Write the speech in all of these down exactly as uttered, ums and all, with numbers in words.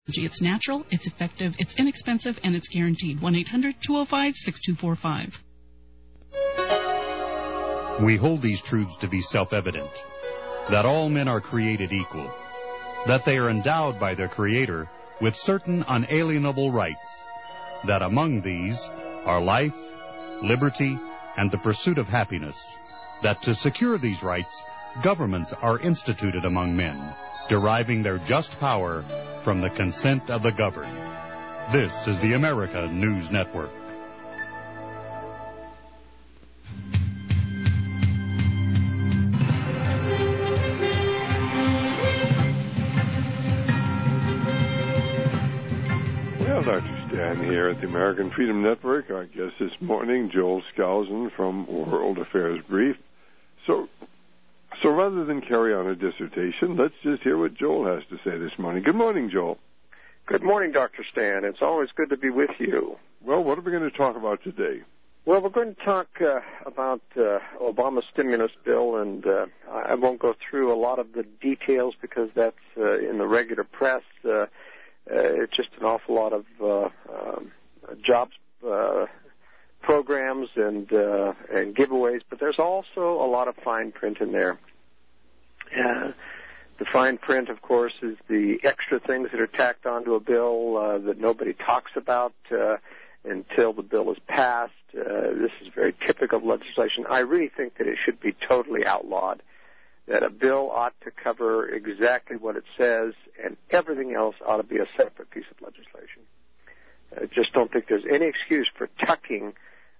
It's natural, it's effective, it's inexpensive, and it's guaranteed. one eight hundred two oh five six two four five. We hold these truths to be self-evident, that all men are created equal, that they are endowed by their Creator with certain unalienable rights, that among these are life, liberty, and the pursuit of happiness, that to secure these rights, governments are instituted among men, deriving their just power from the consent of the governed. This is the America News Network. Well, Doctor Stan here at the American Freedom Network. Our guest this morning, Joel Skousen from World Affairs Brief. So, so rather than carry on a dissertation, let's just hear what Joel has to say this morning. Good morning, Joel. Good morning, Doctor Stan. It's always good to be with you. Well, what are we going to talk about today? Well, we're going to talk uh, about uh, Obama's stimulus bill, and uh, I won't go through a lot of the details because that's uh, in the regular press. Uh, uh, it's just an awful lot of uh, um, jobs uh, programs and uh, and giveaways, but there's also a lot of fine print in there. Uh, the fine print, of course, is the extra things that are tacked onto a bill uh, that nobody talks about uh, until the bill is passed. Uh, this is very typical of legislation. I really think that it should be totally outlawed, that a bill ought to cover exactly what it says, and everything else ought to be a separate piece of legislation. I just don't think there's any excuse for tucking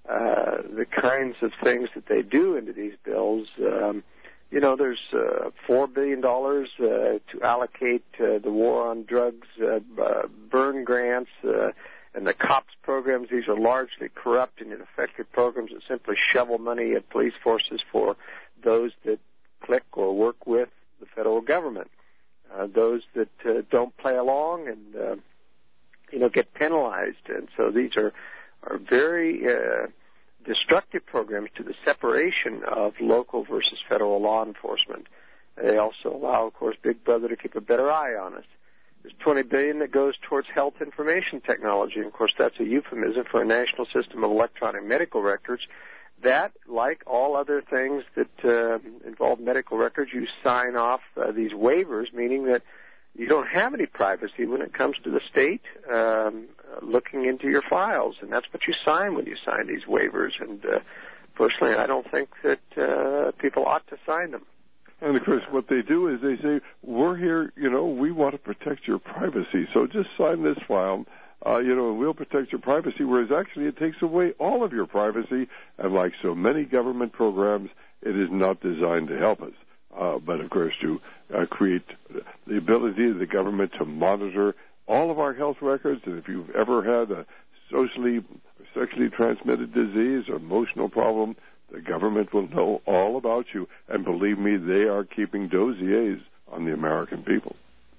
uh, the kinds of things that they do into these bills. Um, you know, there's uh, four billion dollars uh, to allocate uh, the war on drugs, uh, uh, burn grants, uh, and the COPS programs. These are largely corrupt and ineffective programs that simply shovel money at police forces for those that click or work with the federal government. Uh, those that uh, don't play along and, uh, you know, get penalized. And so these are, are very uh, destructive programs to the separation of local versus federal law enforcement. They also allow, of course, Big Brother to keep a better eye on us. There's twenty billion dollars that goes towards health information technology. And of course, that's a euphemism for a national system of electronic medical records. That, like all other things that uh, involve medical records, you sign off uh, these waivers, meaning that you don't have any privacy when it comes to the state um, looking into your files. And that's what you sign when you sign these waivers. And uh, personally, I don't think that uh, people ought to sign them. And, of course, what they do is they say, we're here, you know, we want to protect your privacy, so just sign this file. Uh, you know, we'll protect your privacy, whereas actually it takes away all of your privacy. And like so many government programs, it is not designed to help us, uh, but, of course, to uh, create the ability of the government to monitor all of our health records. And if you've ever had a socially, sexually transmitted disease or emotional problem, the government will know all about you. And believe me, they are keeping dossiers on the American people.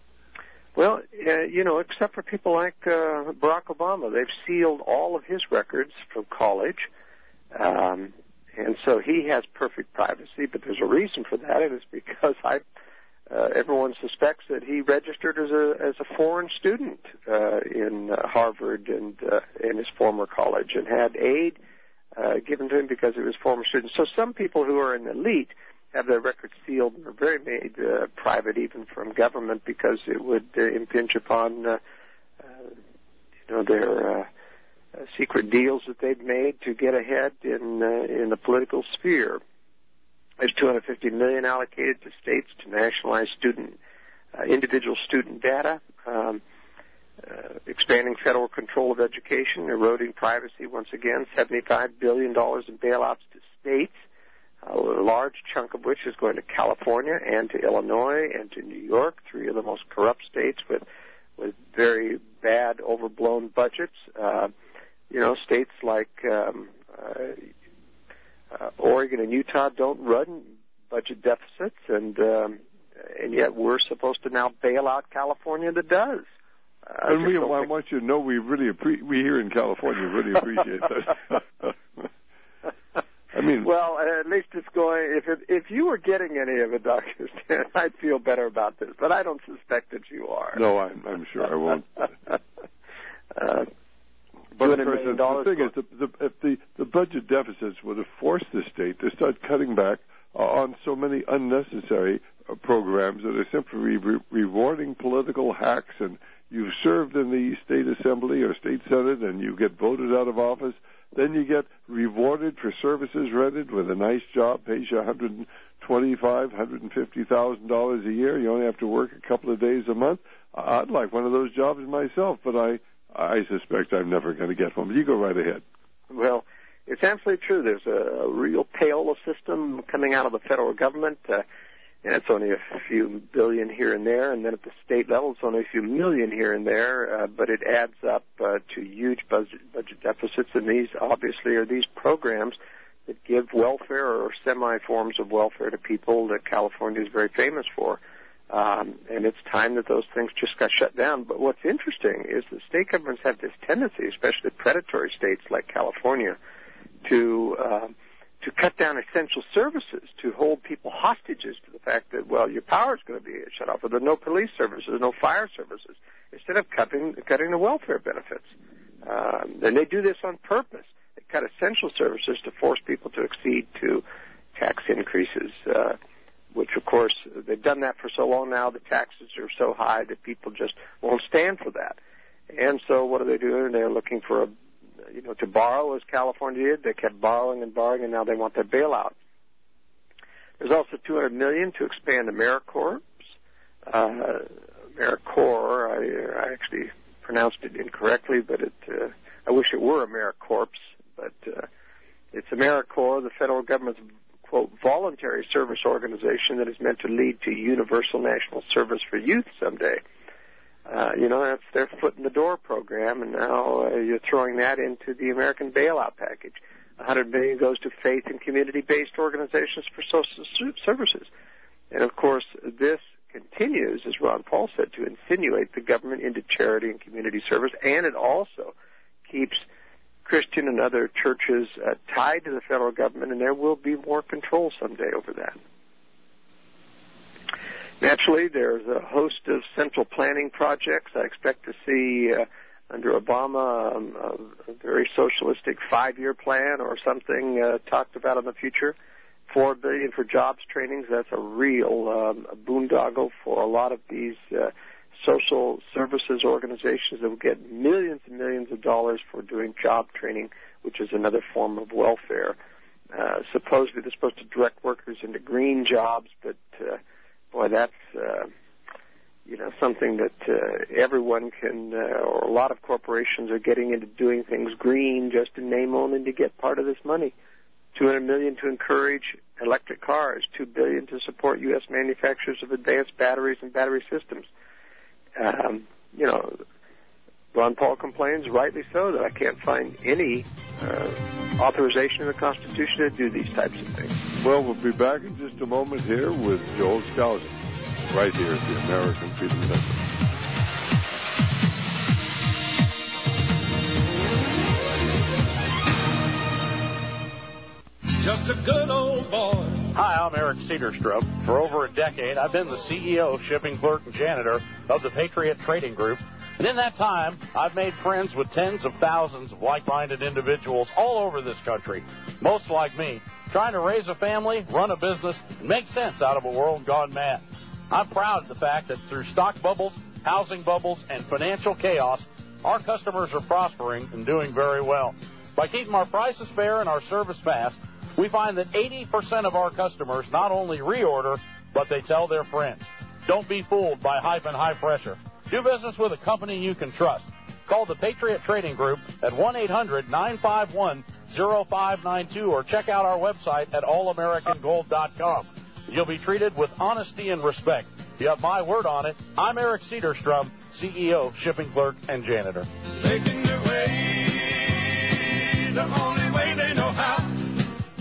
Well, uh, you know, except for people like uh, Barack Obama, they've sealed all of his records from college, um, and so he has perfect privacy. But there's a reason for that, and it's because I, uh, everyone suspects that he registered as a as a foreign student uh, in uh, Harvard and uh, in his former college, and had aid uh, given to him because he was a former student. So some people who are in the elite have their records sealed and are very made uh, private even from government because it would uh, impinge upon uh, uh, you know, their uh, uh, secret deals that they've made to get ahead in uh, in the political sphere. There's two hundred fifty million dollars allocated to states to nationalize student uh, individual student data, um, uh, expanding federal control of education, eroding privacy once again, seventy-five billion dollars in bailouts to states, a large chunk of which is going to California and to Illinois and to New York, three of the most corrupt states with with very bad, overblown budgets. Uh, you know, states like um, uh, uh, Oregon and Utah don't run budget deficits, and um, and yet we're supposed to now bail out California that does. Uh, and we, I want you to know we really appre- we here in California really appreciate that. I mean, well, at least it's going. If it, if you were getting any of it, Doctor Stan, I'd feel better about this. But I don't suspect that you are. No, I'm, I'm sure I won't. uh, but of course, the, the thing is, the, the, if the, the budget deficits would have forced the state to start cutting back uh, on so many unnecessary uh, programs that are simply re- rewarding political hacks, and you've served in the state assembly or state senate and you get voted out of office, then you get rewarded for services rendered with a nice job, pays you one hundred twenty-five thousand dollars, one hundred fifty thousand dollars a year. You only have to work a couple of days a month. I'd like one of those jobs myself, but I I suspect I'm never going to get one. But you go right ahead. Well, it's absolutely true. There's a, a real payola system coming out of the federal government, uh, and it's only a few billion here and there. And then at the state level, it's only a few million here and there, uh, but it adds up uh, to huge budget, budget deficits. And these, obviously, are these programs that give welfare or semi-forms of welfare to people that California is very famous for. Um, and it's time that those things just got shut down. But what's interesting is the state governments have this tendency, especially predatory states like California, to uh, to cut down essential services, to hold people hostages to the fact that, well, your power is going to be shut off, or there are no police services, no fire services, instead of cutting cutting the welfare benefits. Um, and they do this on purpose. They cut essential services to force people to accede to tax increases, uh, which, of course, they've done that for so long now. The taxes are so high that people just won't stand for that. And so what are they doing? They're looking for, a, you know, to borrow, as California did. They kept borrowing and borrowing, and now they want their bailout. There's also two hundred million dollars to expand AmeriCorps. Uh, AmeriCorps, I, I actually pronounced it incorrectly, but it, uh, I wish it were AmeriCorps, but uh, it's AmeriCorps, the federal government's, quote, voluntary service organization that is meant to lead to universal national service for youth someday. Uh, you know, that's their foot in the door program, and now uh, you're throwing that into the American bailout package. one hundred million dollars goes to faith and community-based organizations for social services. And, of course, this continues, as Ron Paul said, to insinuate the government into charity and community service, and it also keeps Christian and other churches uh, tied to the federal government, and there will be more control someday over that. Naturally, there's a host of central planning projects. I expect to see uh, under Obama um, a, a very socialistic five-year plan or something uh, talked about in the future. Four billion dollars for jobs trainings. That's a real um, a boondoggle for a lot of these uh, social services organizations that will get millions and millions of dollars for doing job training, which is another form of welfare. Uh, supposedly they're supposed to direct workers into green jobs, but uh, boy, that's uh, you know something that uh, everyone can, uh, or a lot of corporations are getting into doing things green just in name only to get part of this money. two hundred million dollars to encourage electric cars, two billion dollars to support U S manufacturers of advanced batteries and battery systems. Um, you know, Ron Paul complains, rightly so, that I can't find any uh, authorization in the Constitution to do these types of things. Well, we'll be back in just a moment here with Joel Skousen, right here at the American Freedom Network. Just a good old boy. Hi, I'm Eric Cedarstrom. For over a decade, I've been the C E O, shipping clerk, and janitor of the Patriot Trading Group. And in that time, I've made friends with tens of thousands of like-minded individuals all over this country, most like me, trying to raise a family, run a business, and make sense out of a world gone mad. I'm proud of the fact that through stock bubbles, housing bubbles, and financial chaos, our customers are prospering and doing very well. By keeping our prices fair and our service fast, we find that eighty percent of our customers not only reorder, but they tell their friends. Don't be fooled by hype and high pressure. Do business with a company you can trust. Call the Patriot Trading Group at one eight hundred nine five one oh five nine two or check out our website at all american gold dot com. You'll be treated with honesty and respect. You have my word on it. I'm Eric Cedarstrom, C E O, shipping clerk, and janitor. Making their way the only way they know how. If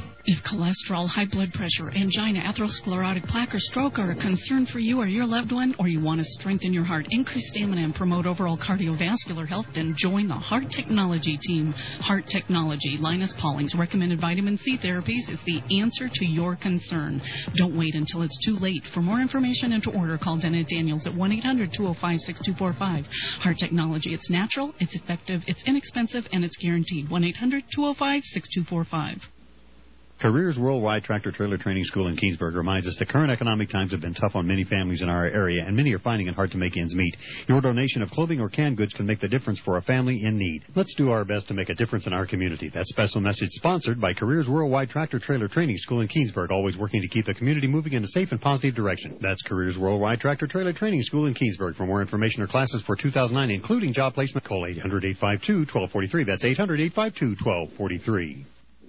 cholesterol, high blood pressure, angina, atherosclerotic plaque, or stroke are a concern for you or your loved one, or you want to strengthen your heart, increase stamina, and promote overall cardiovascular health, then join the Heart Technology team. Heart Technology, Linus Pauling's recommended vitamin C therapies, is the answer to your concern. Don't wait until it's too late. For more information and to order, call Dennett Daniels at one eight hundred two oh five six two four five. Heart Technology, it's natural, it's effective, it's inexpensive, and it's guaranteed. one eight hundred two oh five six two four five. Careers Worldwide Tractor Trailer Training School in Keensburg reminds us the current economic times have been tough on many families in our area, and many are finding it hard to make ends meet. Your donation of clothing or canned goods can make the difference for a family in need. Let's do our best to make a difference in our community. That special message sponsored by Careers Worldwide Tractor Trailer Training School in Keensburg, always working to keep the community moving in a safe and positive direction. That's Careers Worldwide Tractor Trailer Training School in Keensburg. For more information or classes for two thousand nine, including job placement, call eight hundred eight five two one two four three. That's eight hundred eight five two one two four three.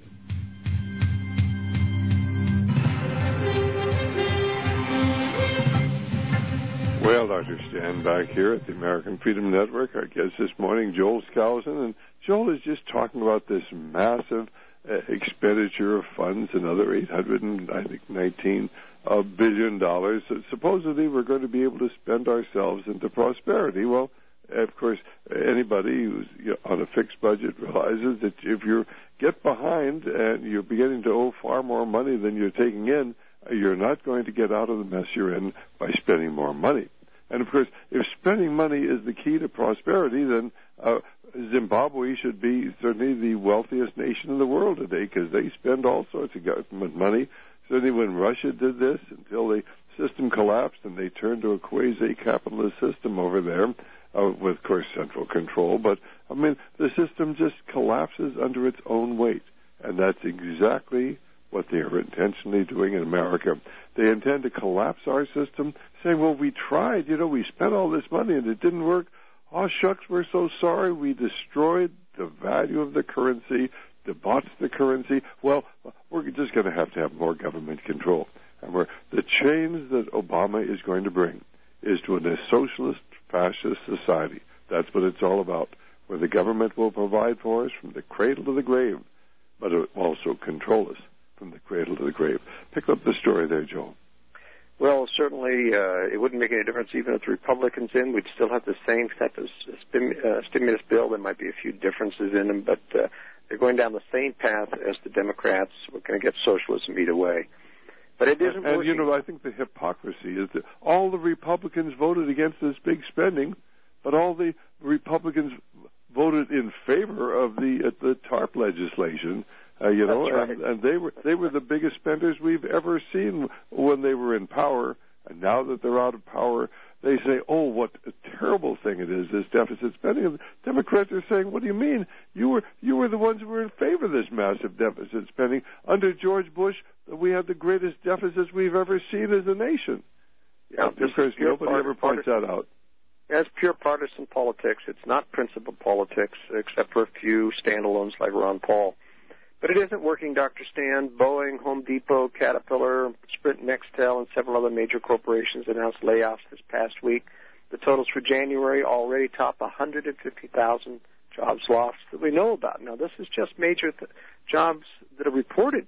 Well, Doctor Stan back here at the American Freedom Network. Our guest this morning, Joel Skousen, and Joel is just talking about this massive uh, expenditure of funds, another eight hundred and I think nineteen uh, billion dollars that supposedly we're going to be able to spend ourselves into prosperity. Well, of course, anybody who's you know, on a fixed budget realizes that if you get behind and you're beginning to owe far more money than you're taking in, you're not going to get out of the mess you're in by spending more money. And, of course, if spending money is the key to prosperity, then uh, Zimbabwe should be certainly the wealthiest nation in the world today because they spend all sorts of government money. Certainly when Russia did this, until the system collapsed and they turned to a quasi-capitalist system over there uh, with, of course, central control. But, I mean, the system just collapses under its own weight. And that's exactly what they are intentionally doing in America. They intend to collapse our system, saying, well, we tried, you know, we spent all this money and it didn't work. Oh, shucks, we're so sorry. We destroyed the value of the currency, debauched the currency. Well, we're just going to have to have more government control. And we're, the change that Obama is going to bring is to a socialist, fascist society. That's what it's all about, where the government will provide for us from the cradle to the grave, but it will also control us from the cradle to the grave. Pick up the story there, Joe. Well, certainly uh, it wouldn't make any difference even if the Republicans in. We'd still have the same type of stim- uh, stimulus bill. There might be a few differences in them, but uh, they're going down the same path as the Democrats. We're going to get socialism either way. But it isn't and, and, working. you know, I think the hypocrisy is that all the Republicans voted against this big spending, but all the Republicans voted in favor of the uh, the TARP legislation. Uh, you know, right. and, and they were they were the biggest spenders we've ever seen when they were in power. And now that they're out of power, they say, "Oh, what a terrible thing it is, this deficit spending." And the Democrats are saying, "What do you mean? You were you were the ones who were in favor of this massive deficit spending under George Bush. We had the greatest deficits we've ever seen as a nation." Yeah, of course, nobody part, ever points that out. It's pure partisan politics. It's not principled politics, except for a few standalones like Ron Paul. But it isn't working, Doctor Stan. Boeing, Home Depot, Caterpillar, Sprint, Nextel, and several other major corporations announced layoffs this past week. The totals for January already top one hundred fifty thousand jobs lost that we know about. Now, this is just major th- jobs that are reported.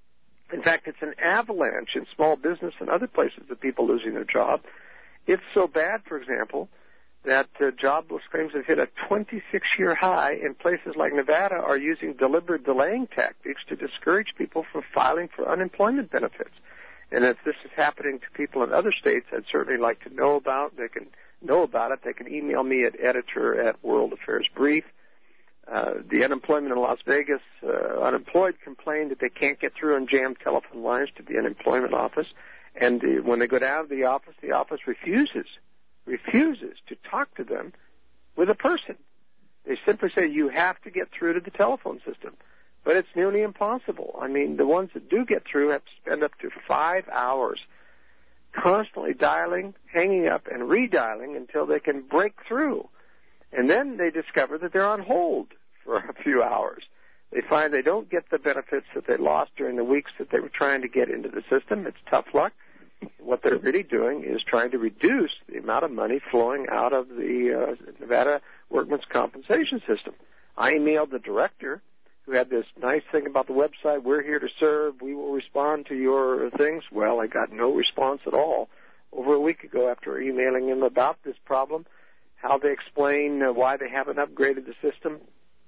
In fact, it's an avalanche in small business and other places of people losing their job. It's so bad, for example, that uh, jobless claims have hit a twenty-six-year high, and places like Nevada are using deliberate delaying tactics to discourage people from filing for unemployment benefits. And if this is happening to people in other states, I'd certainly like to know about. They can know about it. They can email me at editor at World Affairs Brief. Uh, the unemployment in Las Vegas, uh, unemployed complain that they can't get through on jammed telephone lines to the unemployment office. And uh, when they go down to the office, the office refuses refuses to talk to them with a person. They simply say, you have to get through to the telephone system. But it's nearly impossible. I mean, the ones that do get through have to spend up to five hours constantly dialing, hanging up, and redialing until they can break through. And then they discover that they're on hold for a few hours. They find they don't get the benefits that they lost during the weeks that they were trying to get into the system. It's tough luck. What they're really doing is trying to reduce the amount of money flowing out of the uh, Nevada Workmen's Compensation System. I emailed the director, who had this nice thing about the website, we're here to serve, we will respond to your things. Well, I got no response at all over a week ago after emailing him about this problem, how they explain uh, why they haven't upgraded the system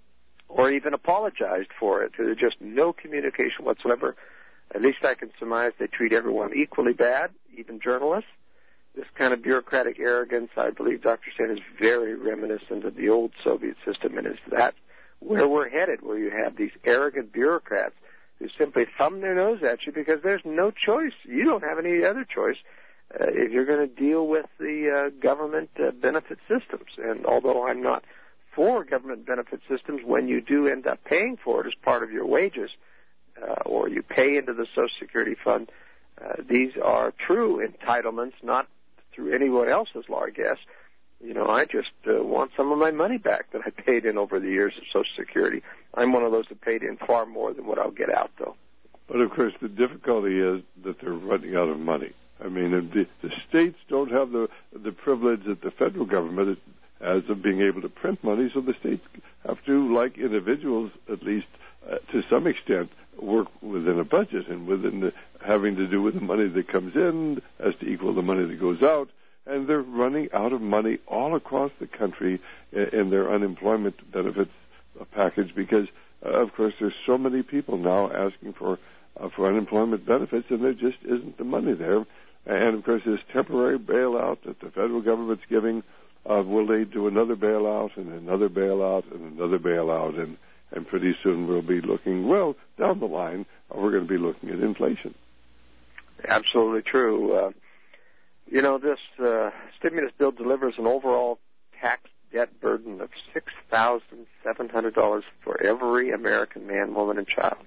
or even apologized for it. There's just no communication whatsoever. At least I can surmise they treat everyone equally bad, even journalists. This kind of bureaucratic arrogance, I believe, Doctor Stan, is very reminiscent of the old Soviet system, and is that where we're headed, where you have these arrogant bureaucrats who simply thumb their nose at you because there's no choice. You don't have any other choice uh, if you're going to deal with the uh, government uh, benefit systems. And although I'm not for government benefit systems, when you do end up paying for it as part of your wages uh, or you pay into the Social Security Fund, uh, these are true entitlements, not through anyone else's largesse. You know, I just uh, want some of my money back that I paid in over the years of Social Security. I'm one of those that paid in far more than what I'll get out, though. But, of course, the difficulty is that they're running out of money. I mean, the, the states don't have the the privilege that the federal government has of being able to print money, so the states have to, like individuals, at least uh, to some extent, work within a budget and within the, having to do with the money that comes in as to equal the money that goes out. And they're running out of money all across the country in their unemployment benefits package because, uh, of course, there's so many people now asking for uh, for unemployment benefits, and there just isn't the money there. And, of course, this temporary bailout that the federal government's giving, uh, will lead to another bailout and another bailout and another bailout, and, and pretty soon we'll be looking, well, down the line, we're going to be looking at inflation. Absolutely true. Uh, You know, this uh, stimulus bill delivers an overall tax debt burden of six thousand seven hundred dollars for every American man, woman, and child.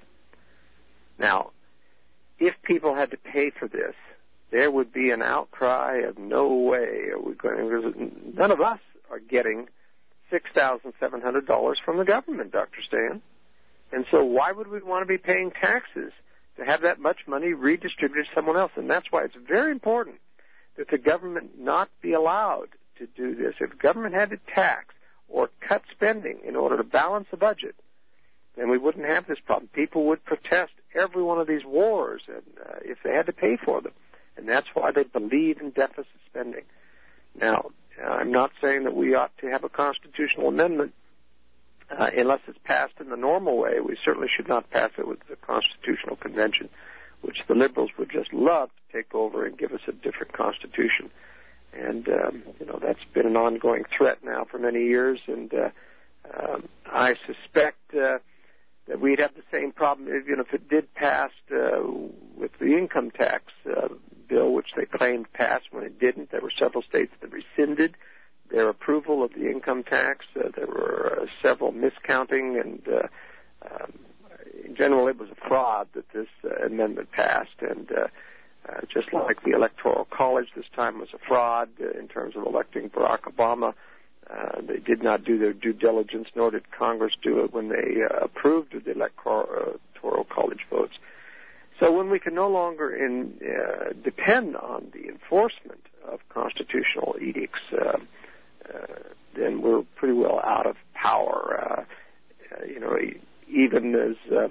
Now, if people had to pay for this, there would be an outcry of no way are we going. None of us are getting six thousand seven hundred dollars from the government, Doctor Stan. And so why would we want to be paying taxes to have that much money redistributed to someone else? And that's why it's very important that the government not be allowed to do this. If government had to tax or cut spending in order to balance the budget, then we wouldn't have this problem. People would protest every one of these wars and, uh, if they had to pay for them. And that's why they believe in deficit spending. Now, I'm not saying that we ought to have a constitutional amendment uh, unless it's passed in the normal way. We certainly should not pass it with the Constitutional Convention, which the liberals would just love to take over and give us a different constitution. And, um, you know, that's been an ongoing threat now for many years. And uh, um, I suspect uh, that we'd have the same problem, if, you know, if it did pass uh, with the income tax uh, bill, which they claimed passed when it didn't. There were several states that rescinded their approval of the income tax. Uh, there were uh, several miscounting, and uh, um, in general, it was a fraud that this uh, amendment passed. And uh, uh, just like the Electoral College this time was a fraud uh, in terms of electing Barack Obama, uh, they did not do their due diligence, nor did Congress do it when they uh, approved of the Electoral College votes. So when we can no longer in, uh, depend on the enforcement of constitutional edicts, uh, uh, then we're pretty well out of power. Uh, uh, you know, even as, uh,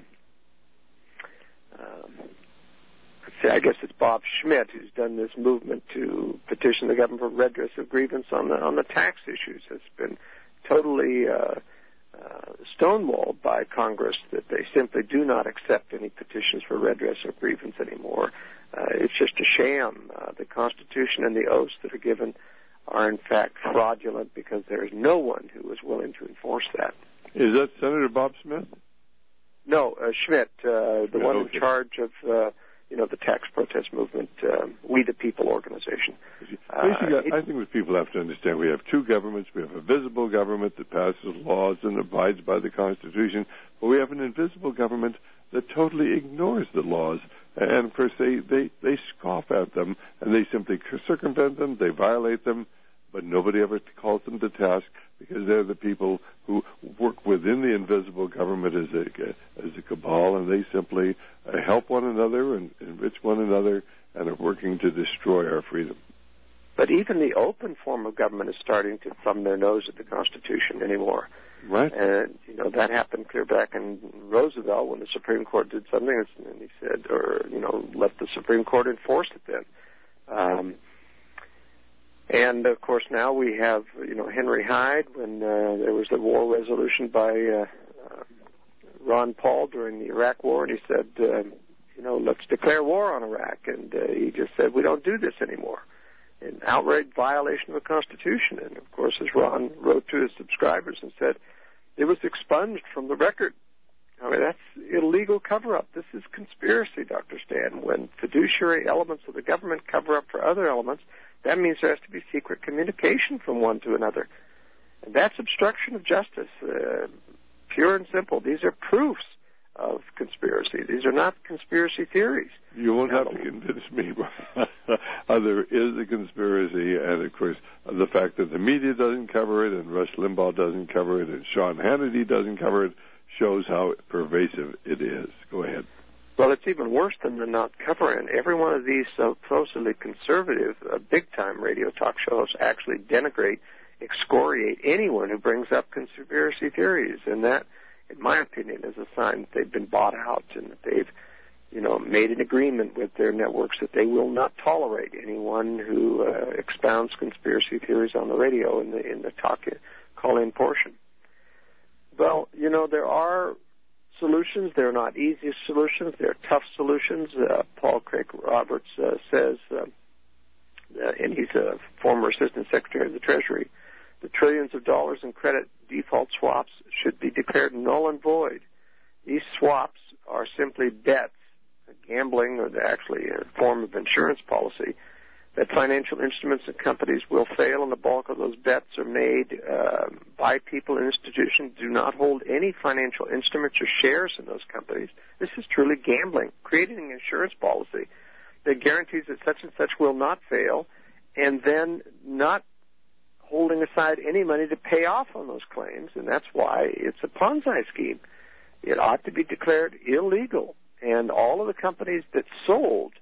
um, let's say, I guess it's Bob Schmidt who's done this movement to petition the government for redress of grievance on the on the tax issues. It's been totally uh, uh, stonewalled by Congress that they simply do not accept any petitions for redress of grievance anymore. Uh, it's just a sham. Uh, the Constitution and the oaths that are given are in fact fraudulent because there is no one who is willing to enforce that. Is that Senator Bob Smith? No, uh, Schmidt, uh, the yeah, one okay. in charge of, uh, you know, the tax protest movement, uh, We the People organization. Basically, uh, I think what people have to understand, we have two governments. We have a visible government that passes laws and abides by the Constitution, but we have an invisible government that totally ignores the laws. And, of course, they, they, they scoff at them, and they simply circumvent them, they violate them, but nobody ever calls them to task because they're the people who work within the invisible government as a, as a cabal, and they simply uh, help one another and enrich one another and are working to destroy our freedom. But even the open form of government is starting to thumb their nose at the Constitution anymore. Right. And, you know, that happened clear back in Roosevelt when the Supreme Court did something, and he said, or, you know, let the Supreme Court enforce it then. Um, and, of course, now we have, you know, Henry Hyde, when uh, there was the war resolution by uh, uh, Ron Paul during the Iraq War, and he said, uh, you know, let's declare war on Iraq. And uh, he just said, we don't do this anymore. An outright violation of the Constitution. And, of course, as Ron wrote to his subscribers and said, it was expunged from the record. I mean, that's illegal cover-up. This is conspiracy, Doctor Stan. When fiduciary elements of the government cover up for other elements, that means there has to be secret communication from one to another. And that's obstruction of justice, uh, pure and simple. These are proofs of conspiracy. These are not conspiracy theories. You won't have to convince me. uh, there is a conspiracy, and, of course, the fact that the media doesn't cover it and Rush Limbaugh doesn't cover it and Sean Hannity doesn't cover it shows how pervasive it is. Go ahead. Well, it's even worse than the not covering. Every one of these supposedly conservative, uh, big-time radio talk shows actually denigrate, excoriate anyone who brings up conspiracy theories, and that, in my opinion, is a sign that they've been bought out and that they've, you know, made an agreement with their networks that they will not tolerate anyone who uh, expounds conspiracy theories on the radio in the in the talk call-in portion. Well, you know, there are solutions. They're not easy solutions. They're tough solutions. Uh, Paul Craig Roberts uh, says, uh, uh, and he's a former Assistant Secretary of the Treasury, the trillions of dollars in credit default swaps should be declared null and void. These swaps are simply bets, gambling, or they're actually a form of insurance policy, that financial instruments and companies will fail, and the bulk of those bets are made uh, by people and institutions who do not hold any financial instruments or shares in those companies. This is truly gambling, creating an insurance policy that guarantees that such and such will not fail, and then not holding aside any money to pay off on those claims, and that's why it's a Ponzi scheme. It ought to be declared illegal, and all of the companies that sold,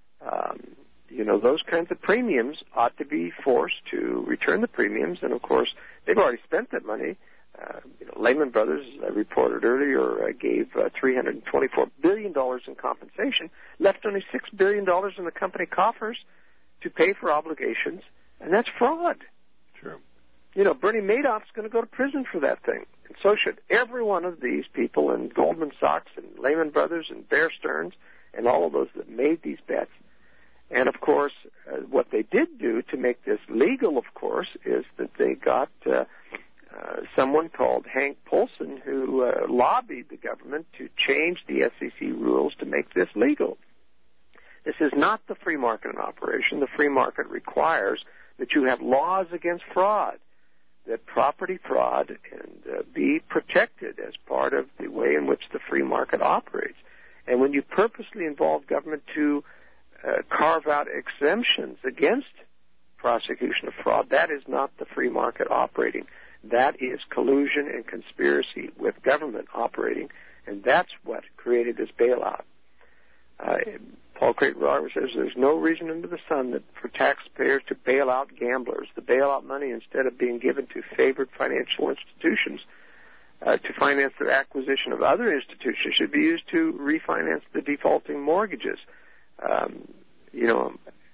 um, you know, those kinds of premiums ought to be forced to return the premiums, and of course, they've already spent that money. Uh, you know, Lehman Brothers, as I reported earlier, uh, gave uh, three hundred twenty-four billion dollars in compensation, left only six billion dollars in the company coffers to pay for obligations, and that's fraud. Sure. You know, Bernie Madoff's going to go to prison for that thing, and so should every one of these people in Goldman Sachs and Lehman Brothers and Bear Stearns and all of those that made these bets. And, of course, uh, what they did do to make this legal, of course, is that they got uh, uh, someone called Hank Paulson who uh, lobbied the government to change the S E C rules to make this legal. This is not the free market in operation. The free market requires that you have laws against fraud, that property fraud and uh, be protected as part of the way in which the free market operates. And when you purposely involve government to uh, carve out exemptions against prosecution of fraud, that is not the free market operating. That is collusion and conspiracy with government operating, and that's what created this bailout. Uh, Paul Craig Roberts says there's no reason under the sun that for taxpayers to bail out gamblers. The bailout money, instead of being given to favored financial institutions uh, to finance their acquisition of other institutions, should be used to refinance the defaulting mortgages. Um, you know,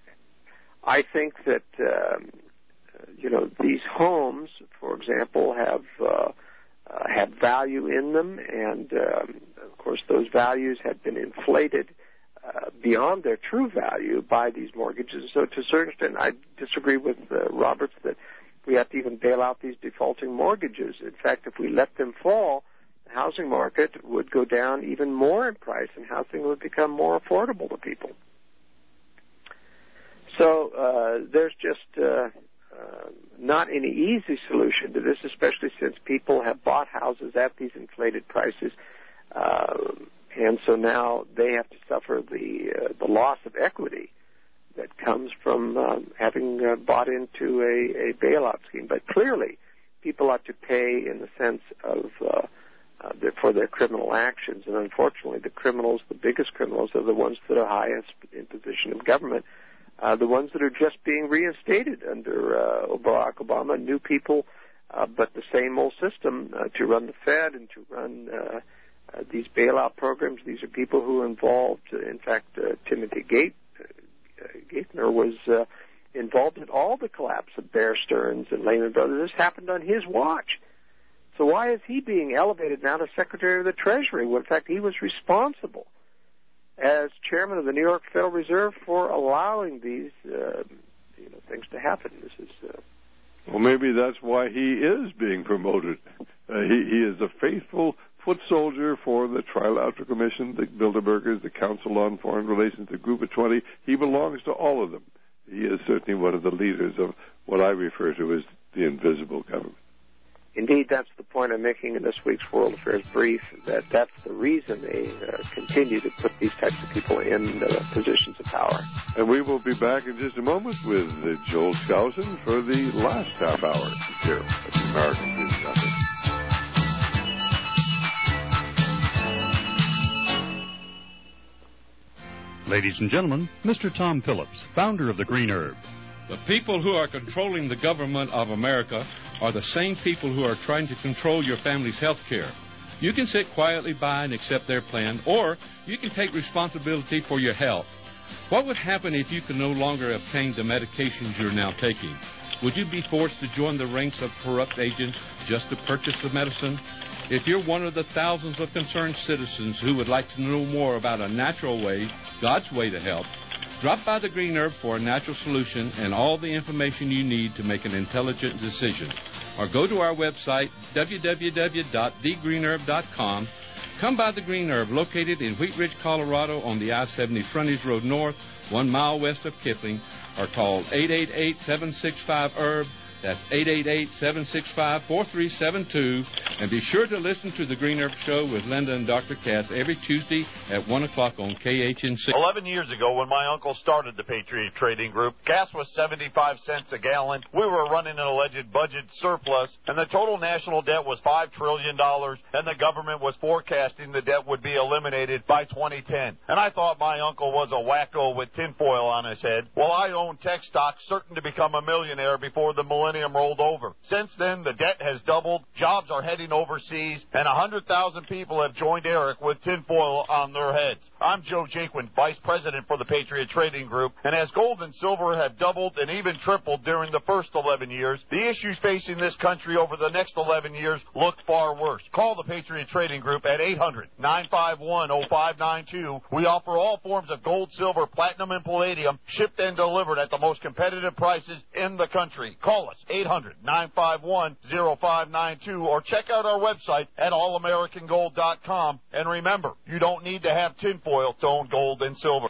I think that, um, you know, these homes, for example, have uh, uh, have value in them, and, um, of course, those values have been inflated Uh, beyond their true value by these mortgages. So to a certain extent, I disagree with uh, Roberts that we have to even bail out these defaulting mortgages. In fact, if we let them fall, the housing market would go down even more in price, and housing would become more affordable to people. So uh, there's just uh, uh, not any easy solution to this, especially since people have bought houses at these inflated prices. Uh, And so now they have to suffer the uh, the loss of equity that comes from um, having uh, bought into a, a bailout scheme. But clearly, people ought to pay in the sense of uh, uh, their, for their criminal actions. And unfortunately, the criminals, the biggest criminals, are the ones that are highest in position of government, uh, the ones that are just being reinstated under uh, Barack Obama. New people uh, but the same old system uh, to run the Fed and to run uh, uh, these bailout programs. These are people who are involved. Uh, in fact, uh, Timothy Gate, uh, Gaither was uh, involved in all the collapse of Bear Stearns and Lehman Brothers. This happened on his watch. So why is he being elevated now to Secretary of the Treasury? Well, in fact, he was responsible as chairman of the New York Federal Reserve for allowing these uh, you know, things to happen. This is uh, well, maybe that's why he is being promoted. Uh, he, he is a faithful foot soldier for the Trilateral Commission, the Bilderbergers, the Council on Foreign Relations, the Group of twenty. He belongs to all of them. He is certainly one of the leaders of what I refer to as the invisible government. Indeed, that's the point I'm making in this week's World Affairs Brief, that that's the reason they uh, continue to put these types of people in uh, positions of power. And we will be back in just a moment with uh, Joel Skousen for the last half hour here at the American Freedom Conference. Ladies and gentlemen, Mister Tom Phillips, founder of the Green Herb. The people who are controlling the government of America are the same people who are trying to control your family's health care. You can sit quietly by and accept their plan, or you can take responsibility for your health. What would happen if you could no longer obtain the medications you're now taking? Would you be forced to join the ranks of corrupt agents just to purchase the medicine? If you're one of the thousands of concerned citizens who would like to know more about a natural way, God's way to help, drop by the Green Herb for a natural solution and all the information you need to make an intelligent decision. Or go to our website, w w w dot the green herb dot com. Come by the Green Herb, located in Wheat Ridge, Colorado, on the I seventy Frontage Road North, one mile west of Kipling, or call eight eight eight, seven six five, H E R B. That's eight eight eight, seven six five, four three seven two. And be sure to listen to the Green Herb Show with Linda and Doctor Cass every Tuesday at one o'clock on K H N C. Eleven years ago, when my uncle started the Patriot Trading Group, gas was seventy-five cents a gallon. We were running an alleged budget surplus, and the total national debt was five trillion dollars, and the government was forecasting the debt would be eliminated by twenty ten. And I thought my uncle was a wacko with tinfoil on his head. Well, I own tech stocks, certain to become a millionaire before the millennium rolled over. Since then, the debt has doubled, jobs are heading overseas, and one hundred thousand people have joined Eric with tinfoil on their heads. I'm Joe Jaquin, Vice President for the Patriot Trading Group, and as gold and silver have doubled and even tripled during the first eleven years, the issues facing this country over the next eleven years look far worse. Call the Patriot Trading Group at eight hundred, nine five one, oh five nine two. We offer all forms of gold, silver, platinum, and palladium, shipped and delivered at the most competitive prices in the country. Call us, eight hundred, nine five one, oh five nine two, or check out our website at all american gold dot com. And remember, you don't need to have tinfoil to own gold and silver.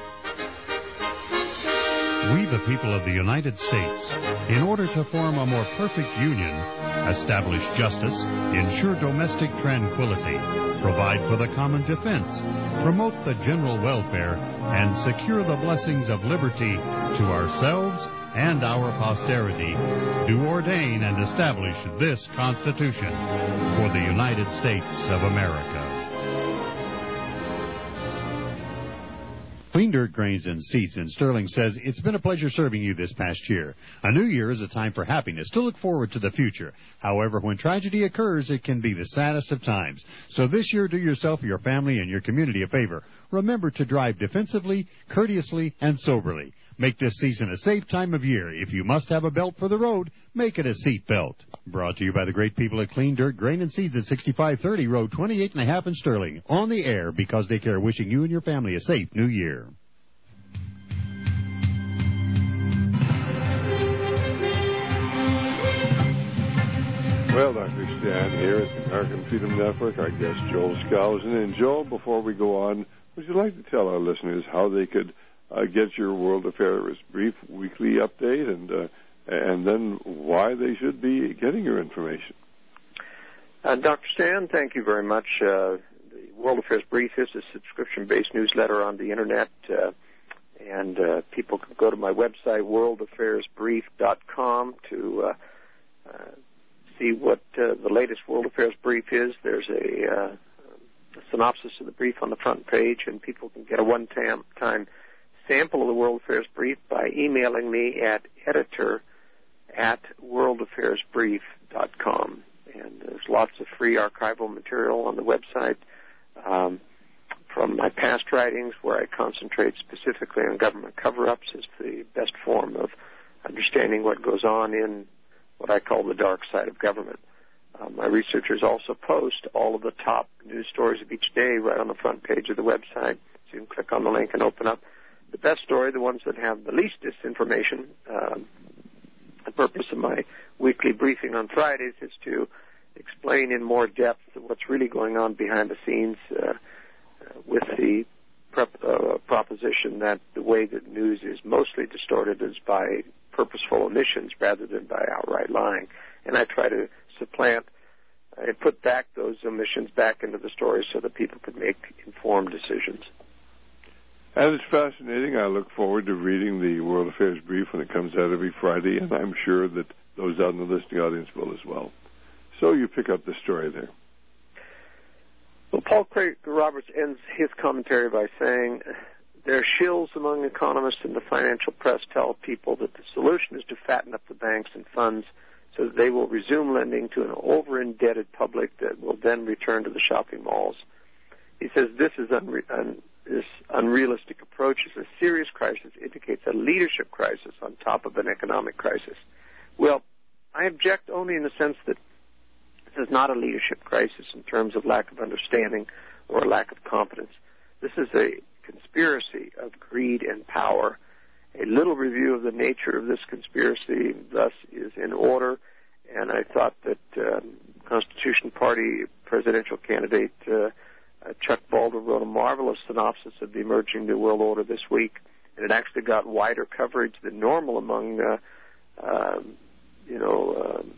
We, the people of the United States, in order to form a more perfect union, establish justice, ensure domestic tranquility, provide for the common defense, promote the general welfare, and secure the blessings of liberty to ourselves and our posterity, do ordain and establish this Constitution for the United States of America. Clean Dirt Grains and Seeds in Sterling says, it's been a pleasure serving you this past year. A new year is a time for happiness, to look forward to the future. However, when tragedy occurs, it can be the saddest of times. So this year, do yourself, your family, and your community a favor. Remember to drive defensively, courteously, and soberly. Make this season a safe time of year. If you must have a belt for the road, make it a seat belt. Brought to you by the great people at Clean Dirt Grain and Seeds at sixty-five thirty Road twenty-eight and a half in Sterling. On the air because they care, wishing you and your family a safe new year. Well, Doctor Stan here at the American Freedom Network, our guest Joel Skousen. And Joel, before we go on, would you like to tell our listeners how they could uh, get your World Affairs Brief weekly update, and uh, and then why they should be getting your information? Uh, Doctor Stan, thank you very much. Uh, the World Affairs Brief is a subscription-based newsletter on the Internet, uh, and uh, people can go to my website, world affairs brief dot com, to uh, uh, see what uh, the latest World Affairs Brief is. There's a, uh, a synopsis of the brief on the front page, and people can get a one-time sample of the World Affairs Brief by emailing me at editor at world affairs brief dot com. And there's lots of free archival material on the website um, from my past writings, where I concentrate specifically on government cover-ups as the best form of understanding what goes on in what I call the dark side of government. Uh, my researchers also post all of the top news stories of each day right on the front page of the website. So you can click on the link and open up the best story, the ones that have the least disinformation. Um, the purpose of my weekly briefing on Fridays is to explain in more depth what's really going on behind the scenes uh, uh, with the prep, uh, proposition that the way that news is mostly distorted is by purposeful omissions rather than by outright lying. And I try to supplant and put back those omissions back into the story so that people can make informed decisions. And it's fascinating. I look forward to reading the World Affairs Brief when it comes out every Friday, and I'm sure that those out in the listening audience will as well. So you pick up the story there. Well, Paul Craig Roberts ends his commentary by saying, there are shills among economists and the financial press tell people that the solution is to fatten up the banks and funds so that they will resume lending to an over-indebted public that will then return to the shopping malls. He says this is unre- un- this unrealistic approach is a serious crisis, indicates a leadership crisis on top of an economic crisis. Well, I object only in the sense that this is not a leadership crisis in terms of lack of understanding or lack of competence. This is a conspiracy of greed and power. A little review of the nature of this conspiracy, thus, is in order, and I thought that um, Constitution Party presidential candidate uh, uh, Chuck Baldwin wrote a marvelous synopsis of the emerging New World Order this week, and it actually got wider coverage than normal among, uh, um, you know, uh,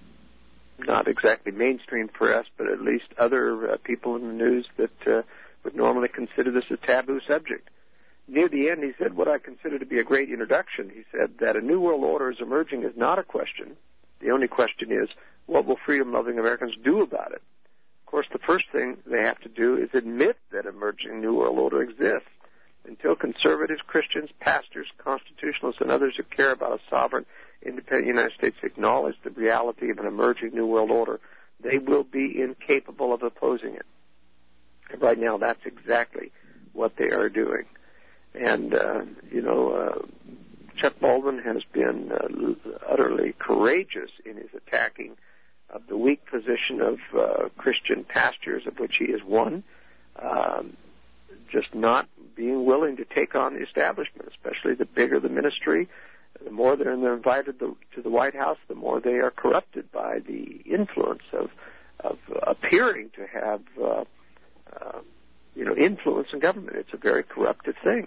not exactly mainstream press, but at least other uh, people in the news that uh, would normally consider this a taboo subject. Near the end, he said what I consider to be a great introduction. He said that a new world order is emerging is not a question. The only question is, what will freedom-loving Americans do about it? Of course, the first thing they have to do is admit that emerging new world order exists. Until conservatives, Christians, pastors, constitutionalists, and others who care about a sovereign, independent United States acknowledge the reality of an emerging new world order, they will be incapable of opposing it. And right now, that's exactly what they are doing. And, uh, you know, uh, Chuck Baldwin has been uh, utterly courageous in his attacking of the weak position of uh, Christian pastors, of which he is one, um, just not being willing to take on the establishment, especially the bigger the ministry. The more they're invited to the White House, the more they are corrupted by the influence of, of appearing to have, uh, uh, you know, influence in government. It's a very corruptive thing.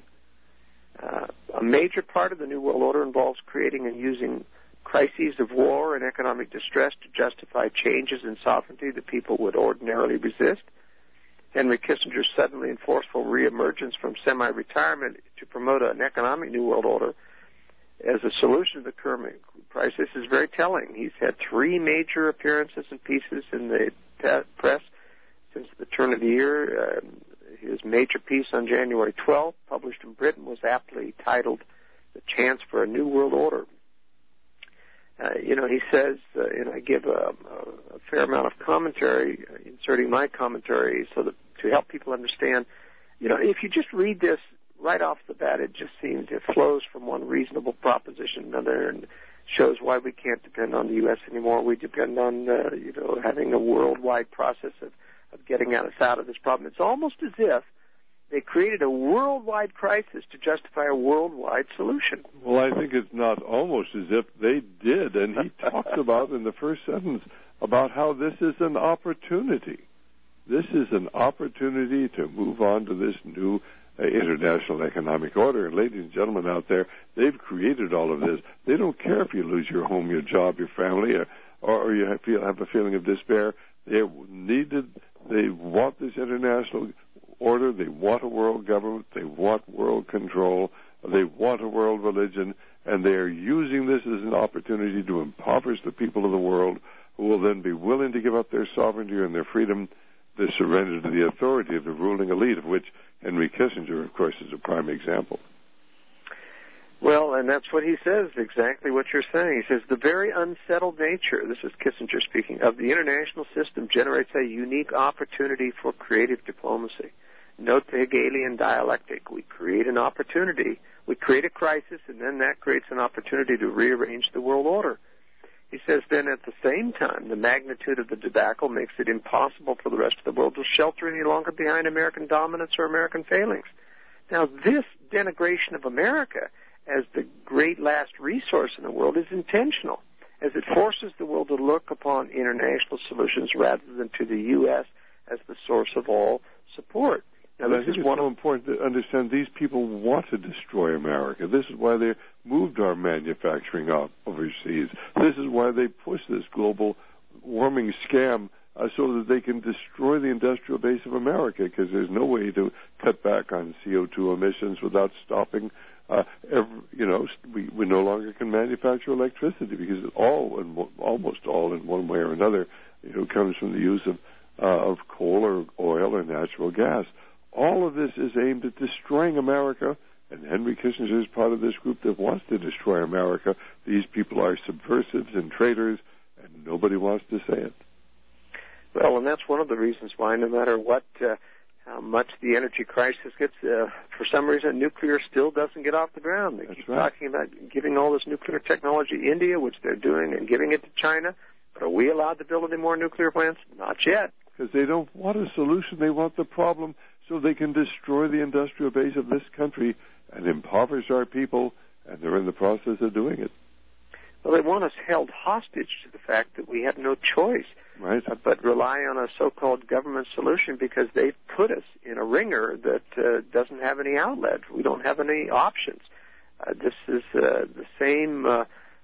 Uh, a major part of the New World Order involves creating and using crises of war and economic distress to justify changes in sovereignty that people would ordinarily resist. Henry Kissinger's suddenly and forceful reemergence from semi-retirement to promote an economic New World Order as a solution to the current crisis is very telling. He's had three major appearances and pieces in the press since the turn of the year. Uh, his major piece on January twelfth, published in Britain, was aptly titled "The Chance for a New World Order." Uh, you know, he says, uh, and I give a, a, a fair amount of commentary, uh, inserting my commentary so that to help people understand, you know, if you just read this right off the bat, it just seems it flows from one reasonable proposition to another and shows why we can't depend on the U S anymore. We depend on, uh, you know, having a worldwide process of, of getting us out of this problem. It's almost as if they created a worldwide crisis to justify a worldwide solution. Well, I think it's not almost as if they did, and he talks about in the first sentence about how this is an opportunity. This is an opportunity to move on to this new uh, international economic order. And ladies and gentlemen out there, they've created all of this. They don't care if you lose your home, your job, your family, or, or you have, feel, have a feeling of despair. They needed, they want this international order. They want a world government. They want world control. They want a world religion. And they are using this as an opportunity to impoverish the people of the world, who will then be willing to give up their sovereignty and their freedom to surrender to the authority of the ruling elite, of which Henry Kissinger, of course, is a prime example. Well, and that's what he says, exactly what you're saying. He says, the very unsettled nature, this is Kissinger speaking, of the international system generates a unique opportunity for creative diplomacy. Note the Hegelian dialectic. We create an opportunity, we create a crisis, and then that creates an opportunity to rearrange the world order. He says then at the same time, the magnitude of the debacle makes it impossible for the rest of the world to shelter any longer behind American dominance or American failings. Now, this denigration of America as the great last resource in the world is intentional, as it forces the world to look upon international solutions rather than to the U S as the source of all support. Now, this I think is it's one so important to understand these people want to destroy America. This is why they moved our manufacturing up overseas. This is why they push this global warming scam uh, so that they can destroy the industrial base of America, because there's no way to cut back on C O two emissions without stopping. Uh, every, you know, we, we no longer can manufacture electricity because it all, and almost all, in one way or another, you know, comes from the use of uh, of coal or oil or natural gas. All of this is aimed at destroying America, and Henry Kissinger is part of this group that wants to destroy America. These people are subversives and traitors, and nobody wants to say it. Well, and that's one of the reasons why, no matter what, uh, how much the energy crisis gets, uh, for some reason, nuclear still doesn't get off the ground. They that's keep right. talking about giving all this nuclear technology to India, which they're doing, and giving it to China. But are we allowed to build any more nuclear plants? Not yet. Because they don't want a solution. They want the problem so they can destroy the industrial base of this country and impoverish our people, and they're in the process of doing it. Well, they want us held hostage to the fact that we have no choice right. uh, but rely on a so-called government solution, because they've put us in a ringer that uh, doesn't have any outlet. We don't have any options. Uh, this is uh, the same, uh,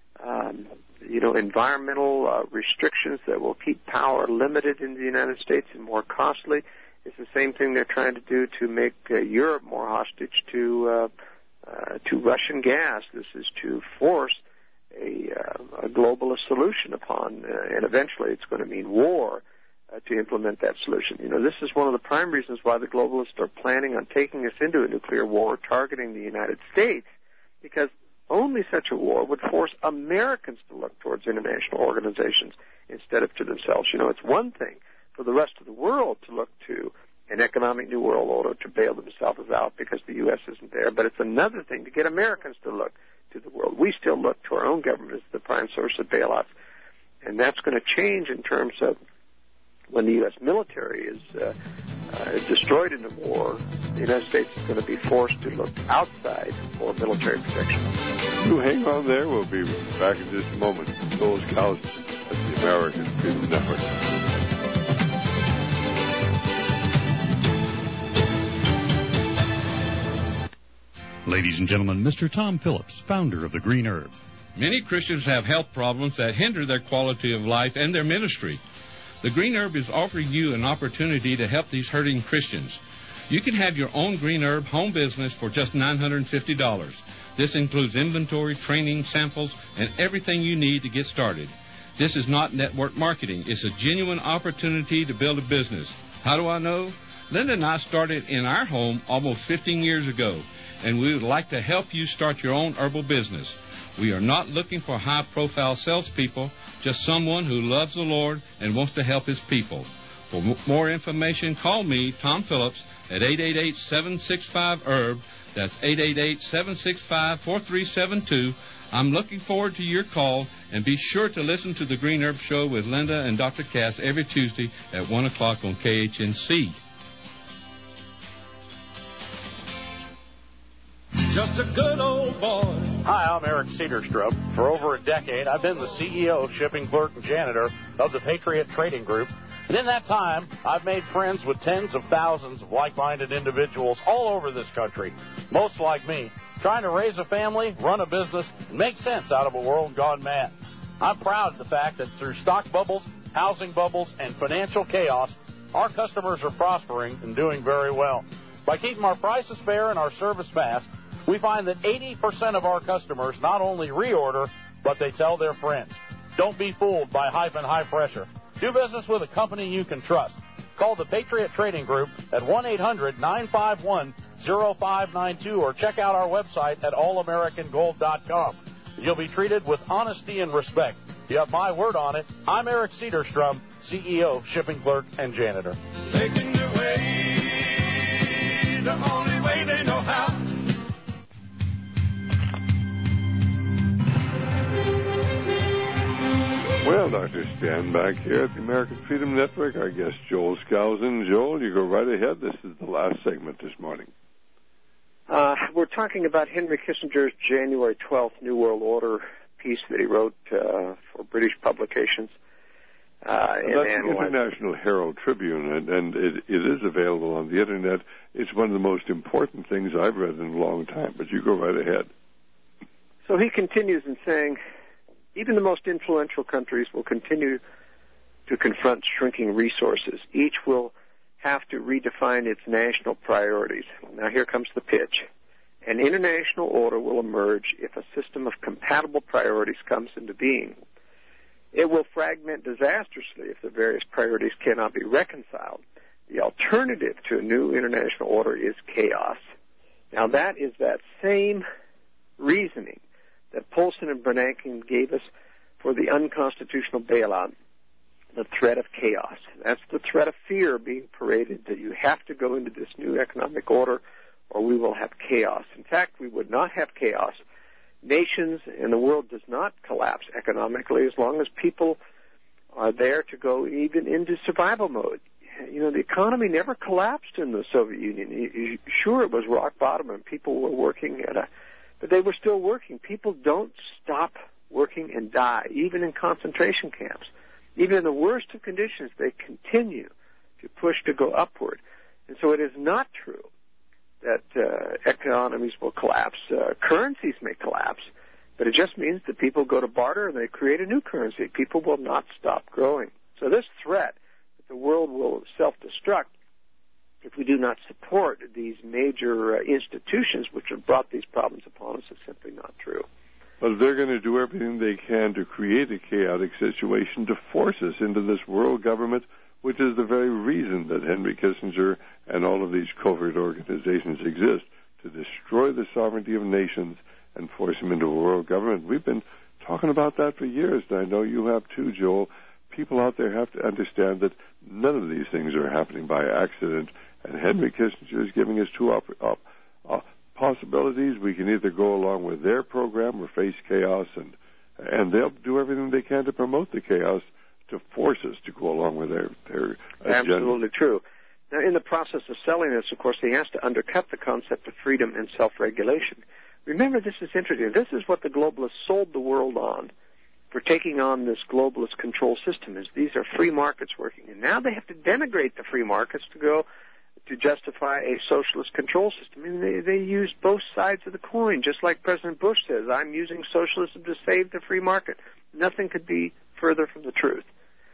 um, you know, environmental uh, restrictions that will keep power limited in the United States and more costly. It's the same thing they're trying to do to make uh, Europe more hostage to uh, uh, to Russian gas. This is to force a, uh, a globalist solution upon, uh, and eventually it's going to mean war uh, to implement that solution. You know, this is one of the prime reasons why the globalists are planning on taking us into a nuclear war targeting the United States, because only such a war would force Americans to look towards international organizations instead of to themselves. You know, it's one thing for the rest of the world to look to an economic new world order to bail themselves out because the U S isn't there, but it's another thing to get Americans to look to the world. We still look to our own government as the prime source of bailouts, and that's going to change in terms of when the U S military is uh, uh, destroyed in the war. The United States is going to be forced to look outside for military protection. You hang on there. We'll be back in just a moment. Those cows at the American Freedom Network. Ladies and gentlemen, Mister Tom Phillips, founder of the Green Herb. Many Christians have health problems that hinder their quality of life and their ministry. The Green Herb is offering you an opportunity to help these hurting Christians. You can have your own Green Herb home business for just nine hundred fifty dollars. This includes inventory, training, samples, and everything you need to get started. This is not network marketing. It's a genuine opportunity to build a business. How do I know? Linda and I started in our home almost fifteen years ago, and we would like to help you start your own herbal business. We are not looking for high-profile salespeople, just someone who loves the Lord and wants to help his people. For m- more information, call me, Tom Phillips, at eight eight eight, seven six five, herb. That's eight eight eight, seven six five, four three seven two. I'm looking forward to your call, and be sure to listen to the Green Herb Show with Linda and Doctor Cass every Tuesday at one o'clock on K H N C. Just a good old boy. Hi, I'm Eric Cedarstrup. For over a decade, I've been the C E O, shipping clerk, and janitor of the Patriot Trading Group. And in that time, I've made friends with tens of thousands of like-minded individuals all over this country, most like me, trying to raise a family, run a business, and make sense out of a world gone mad. I'm proud of the fact that through stock bubbles, housing bubbles, and financial chaos, our customers are prospering and doing very well. By keeping our prices fair and our service fast, we find that eighty percent of our customers not only reorder, but they tell their friends. Don't be fooled by hype and high pressure. Do business with a company you can trust. Call the Patriot Trading Group at one eight hundred, nine five one, oh five nine two or check out our website at all american gold dot com. You'll be treated with honesty and respect. You have my word on it. I'm Eric Cedarstrom, C E O, Shipping Clerk and Janitor. Taking their way, the only way they know how. Well, Doctor Stan back here at the American Freedom Network. Our guest, Joel Skousen. Joel, you go right ahead. This is the last segment this morning. Uh, we're talking about Henry Kissinger's January twelfth New World Order piece that he wrote uh, for British publications. Uh, and that's the International Herald Tribune, and, and it, it is available on the Internet. It's one of the most important things I've read in a long time, but you go right ahead. So he continues in saying, even the most influential countries will continue to confront shrinking resources. Each will have to redefine its national priorities. Now here comes the pitch. An international order will emerge if a system of compatible priorities comes into being. It will fragment disastrously if the various priorities cannot be reconciled. The alternative to a new international order is chaos. Now that is that same reasoning that Polson and Bernanke gave us for the unconstitutional bailout, the threat of chaos. That's the threat of fear being paraded, that you have to go into this new economic order or we will have chaos. In fact, we would not have chaos. Nations and the world does not collapse economically as long as people are there to go even into survival mode. You know, the economy never collapsed in the Soviet Union. Sure, it was rock bottom and people were working at a, but they were still working. People don't stop working and die, even in concentration camps. Even in the worst of conditions, they continue to push to go upward. And so it is not true that uh, economies will collapse. Uh, currencies may collapse, but it just means that people go to barter and they create a new currency. People will not stop growing. So this threat that the world will self-destruct if we do not support these major uh, institutions which have brought these problems upon us is simply not true. Well, they're going to do everything they can to create a chaotic situation to force us into this world government, which is the very reason that Henry Kissinger and all of these covert organizations exist, to destroy the sovereignty of nations and force them into a world government. We've been talking about that for years, and I know you have too, Joel. People out there have to understand that none of these things are happening by accident, and Henry Kissinger is giving us two op- op- op- possibilities. We can either go along with their program or face chaos, and and they'll do everything they can to promote the chaos to force us to go along with their, their agenda. Absolutely true. Now, in the process of selling this, of course, he has to undercut the concept of freedom and self-regulation. Remember, this is interesting. This is what the globalists sold the world on for taking on this globalist control system, is these are free markets working. And now they have to denigrate the free markets to go to justify a socialist control system. I mean, they, they use both sides of the coin, just like President Bush says, I'm using socialism to save the free market. Nothing could be further from the truth.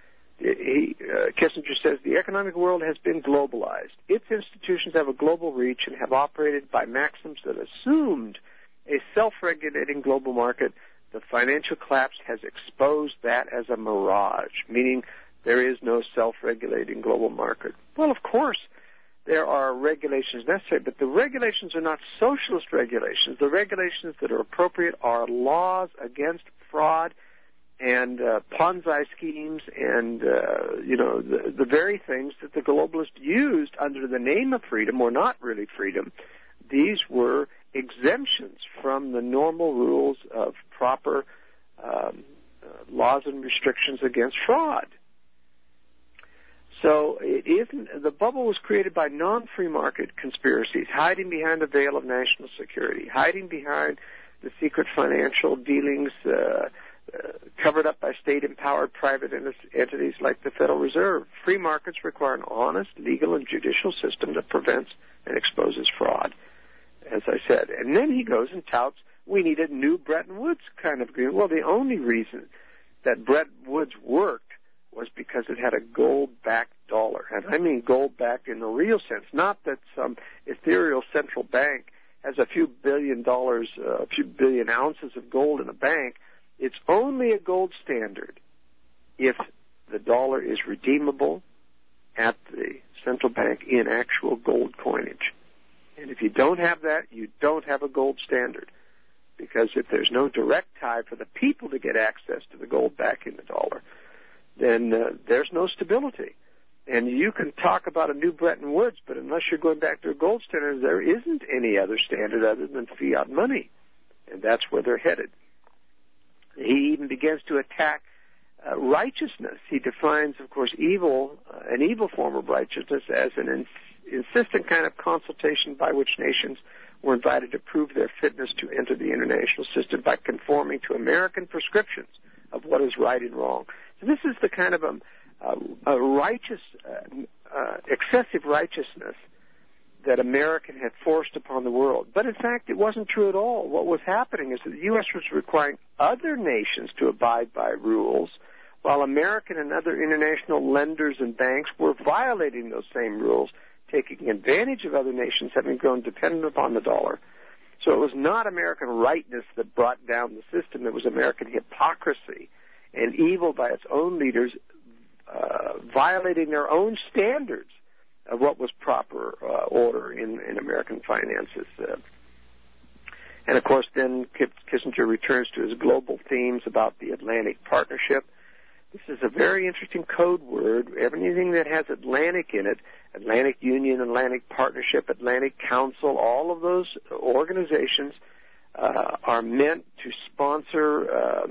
He, uh, Kissinger says the economic world has been globalized. Its institutions have a global reach and have operated by maxims that assumed a self-regulating global market. The financial collapse has exposed that as a mirage, meaning there is no self-regulating global market. Well, of course, there are regulations necessary, but the regulations are not socialist regulations. The regulations that are appropriate are laws against fraud and uh, Ponzi schemes and, uh, you know, the, the very things that the globalists used under the name of freedom, or not really freedom. These were exemptions from the normal rules of proper um, uh, laws and restrictions against fraud. So it isn't, the bubble was created by non-free market conspiracies, hiding behind the veil of national security, hiding behind the secret financial dealings uh, uh, covered up by state-empowered private entities like the Federal Reserve. Free markets require an honest, legal, and judicial system that prevents and exposes fraud, as I said. And then he goes and touts, we need a new Bretton Woods kind of agreement. Well, the only reason that Bretton Woods worked was because it had a gold-backed dollar. And I mean gold-backed in the real sense, not that some ethereal central bank has a few billion dollars, uh, a few billion ounces of gold in a bank. It's only a gold standard if the dollar is redeemable at the central bank in actual gold coinage. And if you don't have that, you don't have a gold standard. Because if there's no direct tie for the people to get access to the gold backing the dollar, then uh, there's no stability. And you can talk about a new Bretton Woods, but unless you're going back to a gold standard, there isn't any other standard other than fiat money. And that's where they're headed. He even begins to attack uh, righteousness. He defines, of course, evil, uh, an evil form of righteousness as an ins- insistent kind of consultation by which nations were invited to prove their fitness to enter the international system by conforming to American prescriptions of what is right and wrong. So this is the kind of a, a, a righteous, uh, uh, excessive righteousness that America had forced upon the world. But in fact, it wasn't true at all. What was happening is that the U S was requiring other nations to abide by rules, while American and other international lenders and banks were violating those same rules, taking advantage of other nations having grown dependent upon the dollar. So it was not American rightness that brought down the system. It was American hypocrisy and evil by its own leaders uh, violating their own standards of what was proper uh, order in, in American finances. Uh, and, of course, then Kissinger returns to his global themes about the Atlantic Partnership. This is a very interesting code word. Everything that has Atlantic in it, Atlantic Union, Atlantic Partnership, Atlantic Council, all of those organizations uh, are meant to sponsor, uh, uh,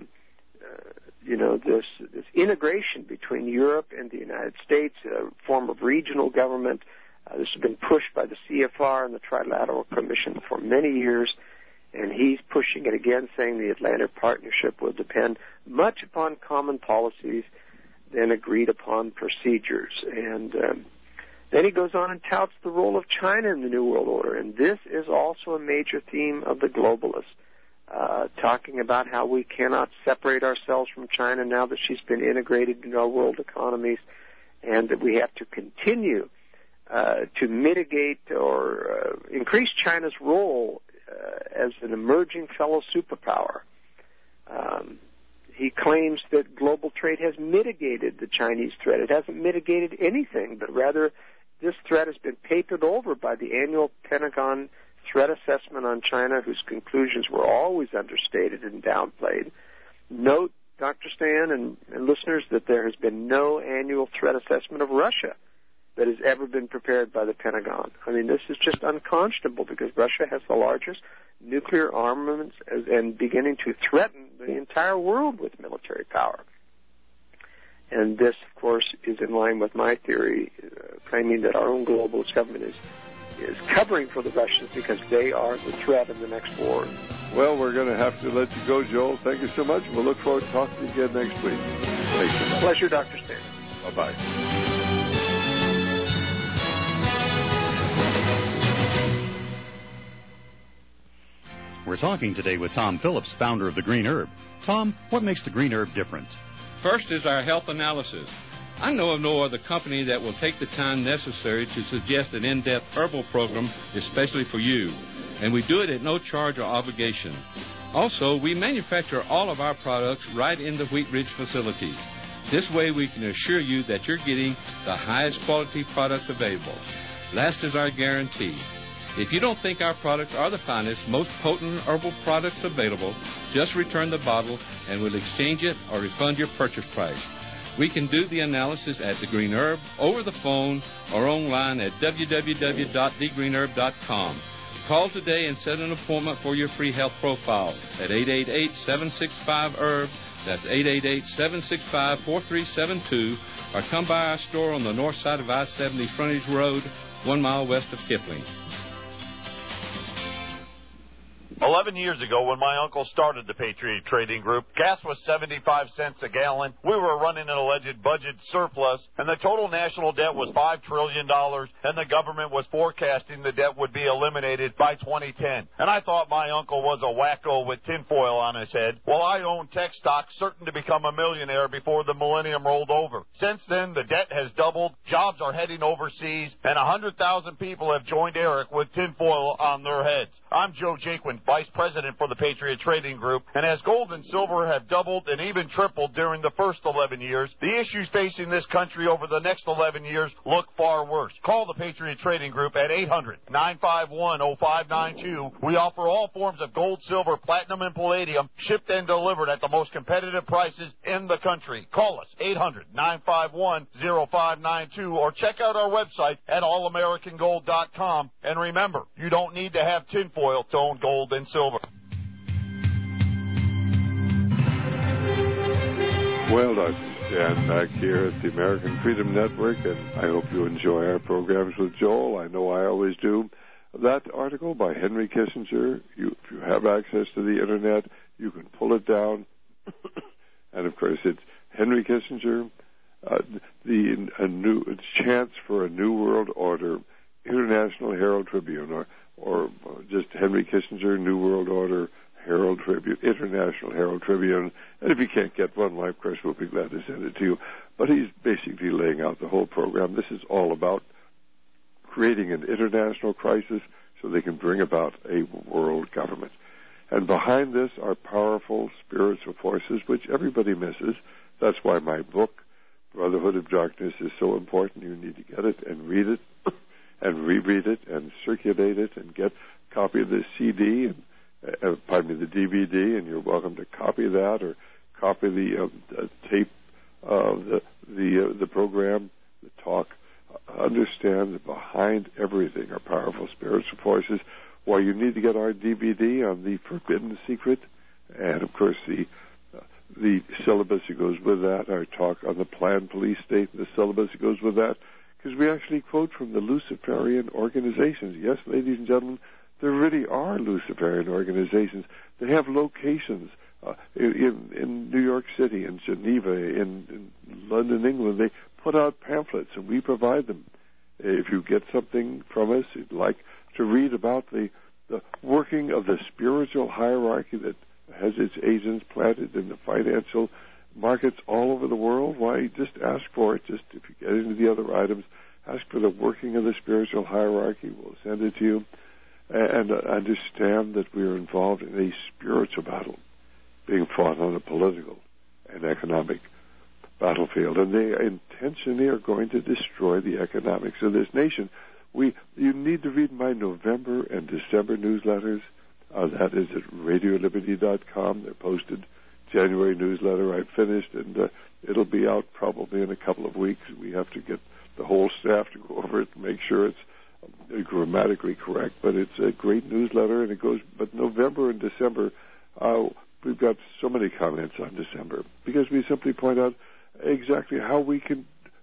you know, this, this integration between Europe and the United States, a form of regional government. Uh, this has been pushed by the C F R and the Trilateral Commission for many years, and he's pushing it again, saying the Atlantic Partnership will depend much upon common policies than agreed upon procedures. And um, then he goes on and touts the role of China in the New World Order, and this is also a major theme of the globalists, uh, talking about how we cannot separate ourselves from China now that she's been integrated into our world economies, and that we have to continue uh, to mitigate or uh, increase China's role uh, as an emerging fellow superpower. Um, he claims that global trade has mitigated the Chinese threat. It hasn't mitigated anything, but rather this threat has been papered over by the annual Pentagon threat assessment on China, whose conclusions were always understated and downplayed. Note, Doctor Stan and, and listeners, that there has been no annual threat assessment of Russia that has ever been prepared by the Pentagon. I mean, this is just unconscionable because Russia has the largest nuclear armaments and beginning to threaten the entire world with military power. And this, of course, is in line with my theory, uh, claiming that our own globalist government is is covering for the Russians because they are the threat in the next war. Well, we're going to have to let you go, Joel. Thank you so much. We'll look forward to talking to you again next week. Thanks. Pleasure, Doctor Stan. Bye-bye. We're talking today with Tom Phillips, founder of the Green Herb. Tom, what makes the Green Herb different? First is our health analysis. I know of no other company that will take the time necessary to suggest an in-depth herbal program especially for you, and we do it at no charge or obligation. Also, we manufacture all of our products right in the Wheat Ridge facility. This way we can assure you that you're getting the highest quality products available. Last is our guarantee. If you don't think our products are the finest, most potent herbal products available, just return the bottle and we'll exchange it or refund your purchase price. We can do the analysis at The Green Herb, over the phone, or online at w w w dot the green herb dot com. Call today and set an appointment for your free health profile at eight eight eight, seven six five, herb. That's eight eight eight, seven six five, four three seven two. Or come by our store on the north side of I seventy Frontage Road, one mile west of Kipling. Eleven years ago, when my uncle started the Patriot Trading Group, gas was seventy-five cents a gallon. We were running an alleged budget surplus, and the total national debt was five trillion dollars, and the government was forecasting the debt would be eliminated by twenty ten. And I thought my uncle was a wacko with tinfoil on his head. Well, I owned tech stocks, certain to become a millionaire before the millennium rolled over. Since then, the debt has doubled, jobs are heading overseas, and one hundred thousand people have joined Eric with tinfoil on their heads. I'm Joe Jaquin, vice president for the Patriot Trading Group, and as gold and silver have doubled and even tripled during the first eleven years, the issues facing this country over the next eleven years look far worse. Call the Patriot Trading Group at eight hundred, nine five one, oh five nine two. We offer all forms of gold, silver, platinum, and palladium, shipped and delivered at the most competitive prices in the country. Call us, eight hundred, nine five one, oh five nine two, or check out our website at all american gold dot com. And remember, you don't need to have tinfoil to own gold and silver. Well, Doctor Stan back here at the American Freedom Network, and I hope you enjoy our programs with Joel. I know I always do. That article by Henry Kissinger, you, if you have access to the Internet, you can pull it down. And, of course, it's Henry Kissinger, uh, the a new chance for a new world order, International Herald Tribune, or, or just Henry Kissinger, New World Order, Herald Tribune, International Herald Tribune. And if you can't get one, well, of course, we'll be glad to send it to you. But he's basically laying out the whole program. This is all about creating an international crisis so they can bring about a world government. And behind this are powerful spiritual forces, which everybody misses. That's why my book, Brotherhood of Darkness, is so important. You need to get it and read it and reread it and circulate it and get a copy of the C D and Uh, pardon me, the D V D, and you're welcome to copy that or copy the uh, uh, tape of the the, uh, the program, the talk. Uh, understand that behind everything are powerful spiritual forces. Why you need to get our D V D on the Forbidden Secret, and of course the uh, the syllabus that goes with that. Our talk on the planned police state and the syllabus that goes with that, because we actually quote from the Luciferian organizations. Yes, ladies and gentlemen. There really are Luciferian organizations. They have locations uh, in, in New York City, in Geneva, in, in London, England. They put out pamphlets, and we provide them. If you get something from us, you'd like to read about the, the working of the spiritual hierarchy that has its agents planted in the financial markets all over the world, why, just ask for it. Just if you get into the other items, ask for the working of the spiritual hierarchy. We'll send it to you. And understand that we are involved in a spiritual battle being fought on a political and economic battlefield. And they intentionally are going to destroy the economics of this nation. We, you need to read my November and December newsletters. Uh, that is at radio liberty dot com. They're posted. January newsletter I finished, and uh, it'll be out probably in a couple of weeks. We have to get the whole staff to go over it and make sure it's grammatically correct, but it's a great newsletter, and it goes. But November and December, uh, we've got so many comments on December because we simply point out exactly how we can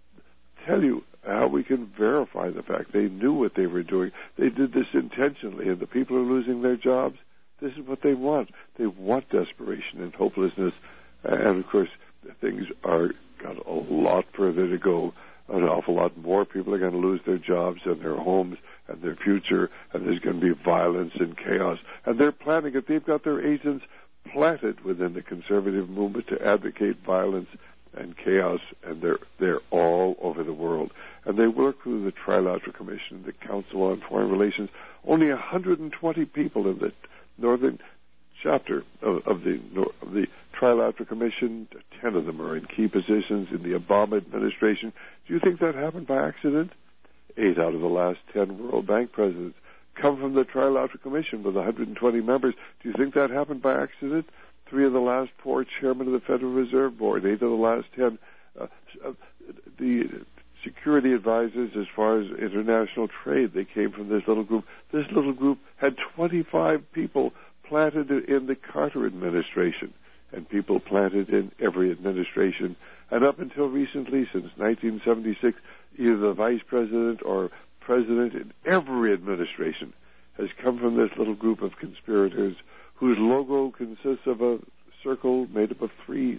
tell you how we can verify the fact they knew what they were doing. They did this intentionally, and the people are losing their jobs. This is what they want. They want desperation and hopelessness, and of course, things are got a lot further to go. An awful lot more people are going to lose their jobs and their homes and their future, and there's going to be violence and chaos. And they're planning it. They've got their agents planted within the conservative movement to advocate violence and chaos, and they're they're all over the world. And they work through the Trilateral Commission, the Council on Foreign Relations. Only one hundred twenty people in the northern chapter of, of the of the Trilateral Commission. Ten of them are in key positions in the Obama administration. Do you think that happened by accident? Eight out of the last ten World Bank presidents come from the Trilateral Commission with one hundred twenty members. Do you think that happened by accident? Three of the last four chairmen of the Federal Reserve Board, eight of the last ten. Uh, uh, the security advisors as far as international trade, they came from this little group. This little group had twenty-five people planted in the Carter administration, and people planted in every administration. And up until recently, since nineteen seventy-six, either the vice president or president in every administration has come from this little group of conspirators whose logo consists of a circle made up of three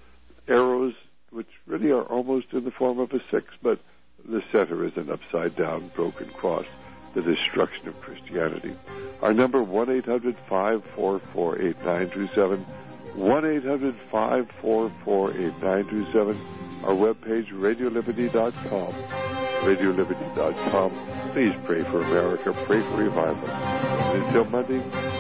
arrows, which really are almost in the form of a six, but the center is an upside-down broken cross, the destruction of Christianity. Our number, one eight hundred, five four four, eight nine two seven, one eight hundred, five four four, eight nine two seven. Our webpage, radio liberty dot com, radio liberty dot com. Please pray for America, pray for revival. And until Monday,